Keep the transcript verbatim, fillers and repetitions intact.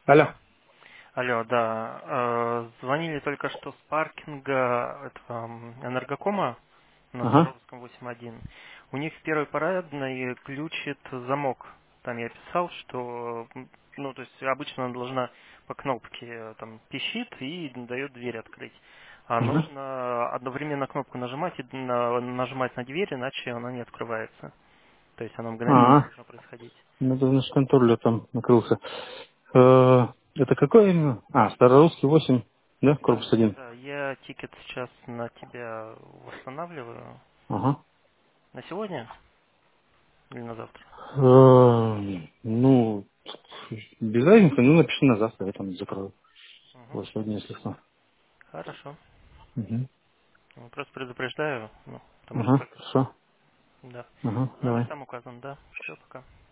Алло. Алло, да. э, Звонили только что с паркинга этого м, энергокома на Ага. Старовском восемь один. У них в первой парадной глючит замок. Там я писал, что, м, ну, то есть обычно она должна по кнопке э, там пищит и дает дверь открыть. А Ага. нужно одновременно кнопку нажимать и на- нажимать на дверь, иначе она не открывается. То есть она мгновенно А, должна происходить. ну это наш контроллер там накрылся. Э, это какой именно? А, Старорусский восемь, да, Да, корпус один. да, я тикет сейчас на тебя восстанавливаю. Ага. На сегодня или на завтра? Э, ну, без разницы, ну напиши на завтра, я там закрою. Угу. Вот сегодня, если что. Хорошо. Угу. Ну, просто предупреждаю, ну, потому что Ага, как... хорошо. Да. Ага, Номер давай. там указан, да. Все, пока.